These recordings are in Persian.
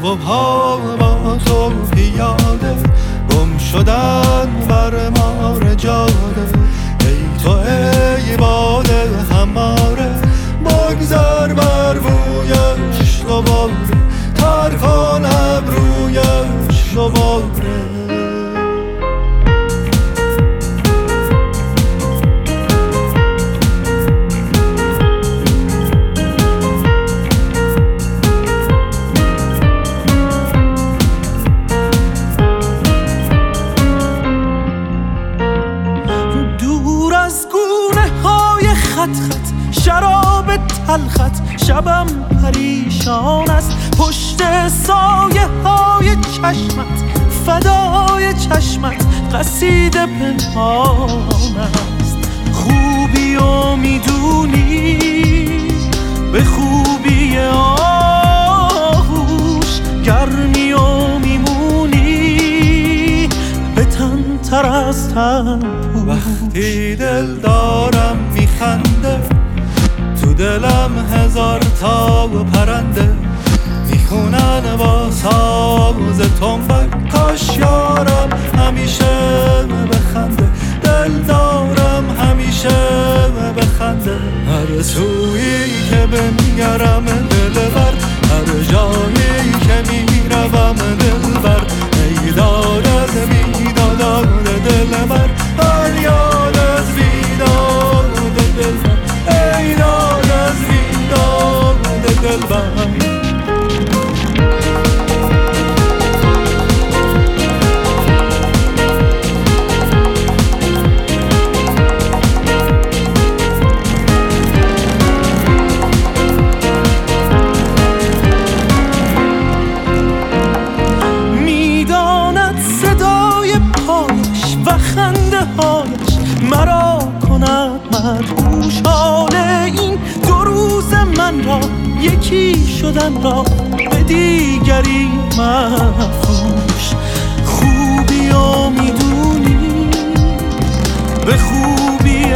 پا با تو پیاده، گم شدن بر مار جاده. ای تو ای باده هماره، بگذر بر رویش دوباره، تر کن ابرویش دوباره. خط خط شراب تلخت، شبم پریشان است پشت سایه های چشمت، فدای چشمت قصیده پنهان است. خوبی و میدونی به خوبی آغوش، گرمی و میمونی به تن تر از تن. وقتی دل دارم میخنده، تو دلم هزار تا پرنده، میخونن با ساز تنبک. کاش یارم همیشه بخنده، دل دارم همیشه بخنده. هر سویی که بنگرم دلبر، هر جایی که میروم دلبر. ای داد از بیداد دلبر، فریاد از بیداد دلبر. ای داد از بیداد دلبر. مرا کند مدهوش حال این دو روز من را، یکی شدن را به دیگری مفروش. خوبی و میدونی به خوبی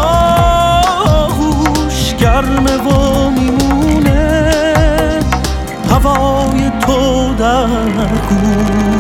آغوش، گرمه و میمونه هوای تو در گوش.